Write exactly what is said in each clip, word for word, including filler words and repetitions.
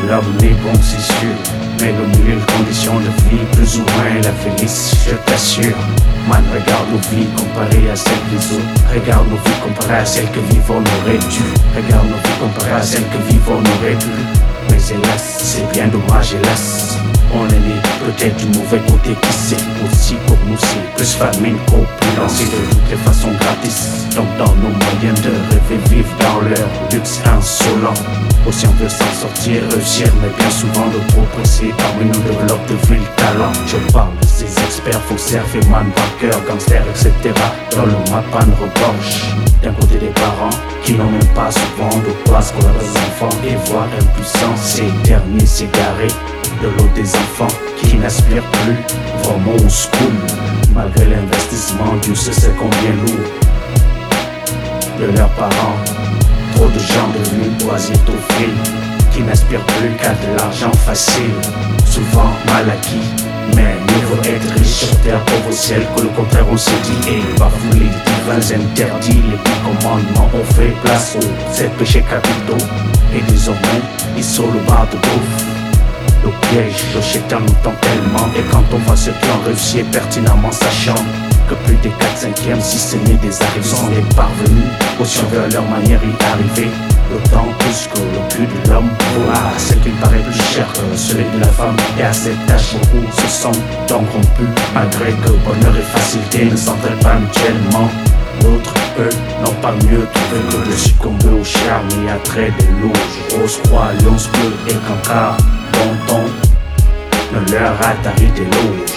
L'homme n'est bon, c'est sûr, mais le milieu de conditions de vie, plus ou moins la félice, je t'assure. Man, regarde nos vies comparées à celles des autres. Regarde nos vies comparées à celles que vivons on aurait dû. Regarde nos vies comparées à celles que vivons on aurait pu. Mais hélas, c'est bien dommage, hélas. On est né peut-être du mauvais côté, qui sait. Aussi pour nous c'est plus famine qu'opulence. Et de toutes les façons gratis. Donc dans nos moyens de rêver, vivre dans leur luxe insolent. Aussi on veut s'en sortir, réussir, mais bien souvent de trop pressés parmi nous développent de vrais talents. Je parle de ces experts, faussaires, man, braqueurs, gangsters, et cetera. Dans le mapan regorge. D'un côté des parents qui n'ont même pas souvent de quoi scolaire des enfants. Et voir impuissants, ces derniers s'égarer. De l'autre des enfants qui n'aspirent plus vraiment au school. Malgré l'investissement, Dieu sait c'est combien lourd. De leurs parents, trop de gens devenus oisitophiles qui n'aspirent plus qu'à de l'argent facile. Souvent mal acquis, mais mieux vaut être riche sur terre, pauvre au ciel, que le contraire on se dit. Et bafoue les divins interdits, les dix commandements ont fait place aux sept péchés capitaux. Et désormais, ils sont le bar de bouffe. Le piège, le chétan nous tend tellement. Et quand on voit ceux qui ont réussi pertinemment, sachant que plus des quatre cinquièmes, si ce n'est des arrivés, sont les parvenus. Aussi on veut à leur manière y arriver. D'autant plus que le cul de l'homme vaut à celle qui paraît plus cher que celui de la femme. Et à cette tâche, beaucoup se sont donc rompus. Malgré que bonheur et facilité ne s'entraident pas mutuellement. D'autres, eux, n'ont pas mieux trouvé que de succomber au charme et attrait des louches. Rose, roi, lions bleus et cancard. Tonton ne leur a tari des louches.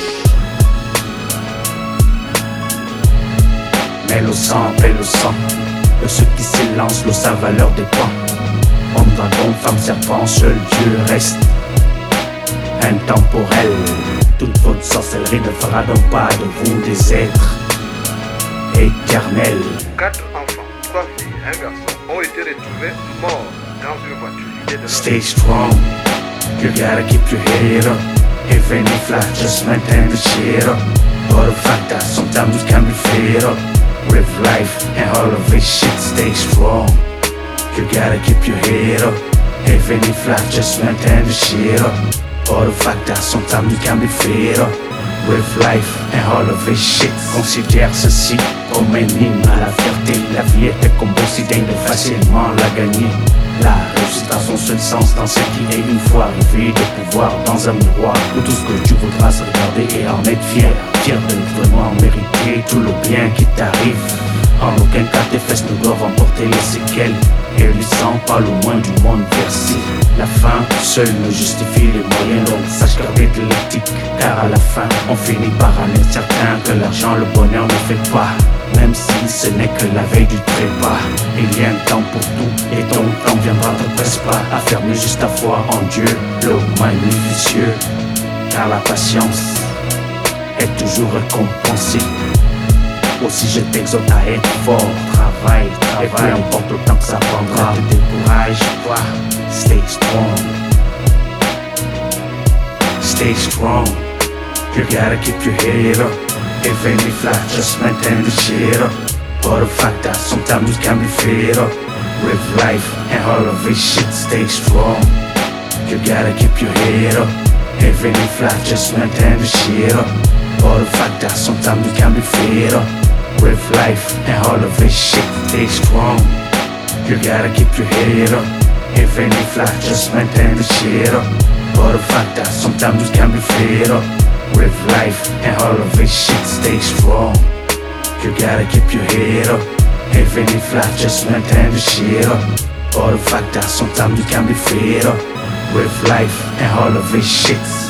Mais le sang paie le sang de ceux qui s'élancent, le sa valeur dépend. Homme, dragon, femme, serpent, seul Dieu reste intemporel. Toute votre sorcellerie ne fera donc pas de vous des êtres éternels. Quatre enfants, trois filles et un garçon ont été retrouvés morts dans une voiture. De Stay strong, you gotta keep your head up. Even if life just maintain the shit up. But the fact that sometimes it can be fed up. Live life and all of this shit, stay strong. You gotta keep your head up. Even if life just maintain the shit up. But the fact that sometimes it can be fed up. Live life and all of this shit. Considère ceci comme un hymne à la fierté. La vie est un combo si dingue de facilement la gagner. La réussite a son seul sens dans ce qui est une fois arrivé de pouvoir dans un miroir où tout ce que tu voudras se regarder et en être fier. Fier de vraiment mériter tout le bien qui t'arrive. En aucun cas tes fesses ne doivent emporter les séquelles. Et le sang pas le moins du monde versé. La fin seule ne justifie les moyens, donc sache garder de l'éthique. Car à la fin on finit par en être certain que l'argent le bonheur ne fait pas. Même si ce n'est que la veille du trépas. Il y a un temps pour tout et ton temps viendra, te presse pas à fermer juste ta foi en Dieu, le magnificieux. Car la patience est toujours récompensée. Aussi je t'exhorte à être fort, travaille, travaille. Et peu importe le temps que ça prendra, ne te décourage pas, stay strong. Stay strong, you gotta keep your head up. Even if life just maintain the shit up. But the fact that sometimes it can be fed up. Live life and all of this shit, stay strong. You gotta keep your head up. Even if life just maintain the shit up. But the fact that sometimes it can be fed up. Live life and all of this shit, stay strong. You gotta keep your head up. Even if life just maintain the shit up. But the fact that sometimes it can be fed up. Live life and all of this shit, stay strong. You gotta keep your head up. Even if life just maintain the shit up. But the fact that sometimes you can be fed up. Live life and all of this shit.